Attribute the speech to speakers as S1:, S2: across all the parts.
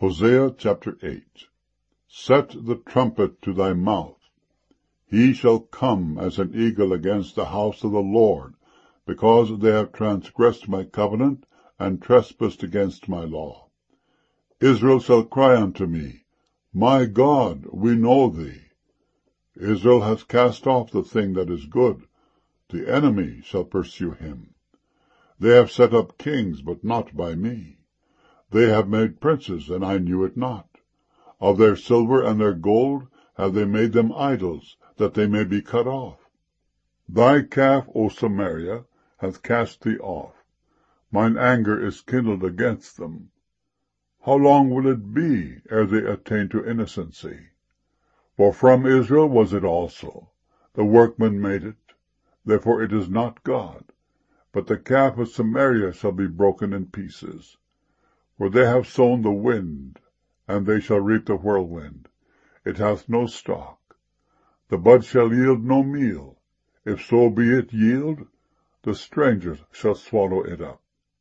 S1: Hosea chapter 8. Set the trumpet to thy mouth. He shall come as an eagle against the house of the Lord, because they have transgressed my covenant, and trespassed against my law. Israel shall cry unto me, My God, we know thee. Israel hath cast off the thing that is good. The enemy shall pursue him. They have set up kings, but not by me. They have made princes, and I knew it not. Of their silver and their gold have they made them idols, that they may be cut off. Thy calf, O Samaria, hath cast thee off. Mine anger is kindled against them. How long will it be ere they attain to innocency? For from Israel was it also. The workman made it. Therefore it is not God. But the calf of Samaria shall be broken in pieces. For they have sown the wind, and they shall reap the whirlwind. It hath no stalk. The bud shall yield no meal. If so be it yield, the strangers shall swallow it up.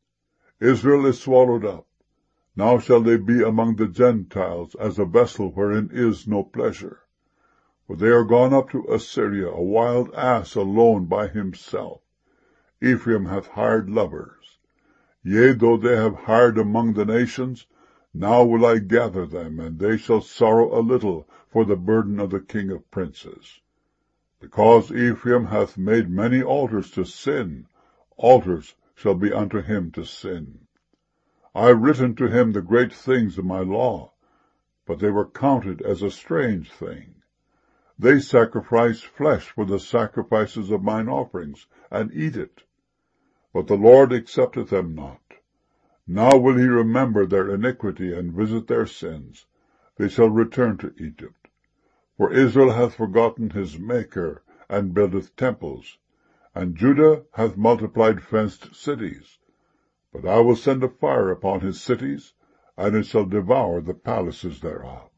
S1: Israel is swallowed up. Now shall they be among the Gentiles as a vessel wherein is no pleasure. For they are gone up to Assyria, a wild ass alone by himself. Ephraim hath hired lovers. Yea, though they have hired among the nations, now will I gather them, and they shall sorrow a little for the burden of the king of princes. Because Ephraim hath made many altars to sin, altars shall be unto him to sin. I have written to him the great things of my law, but they were counted as a strange thing. They sacrifice flesh for the sacrifices of mine offerings, and eat it. But the Lord accepteth them not. Now will he remember their iniquity, and visit their sins. They shall return to Egypt. For Israel hath forgotten his Maker, and buildeth temples, and Judah hath multiplied fenced cities. But I will send a fire upon his cities, and it shall devour the palaces thereof.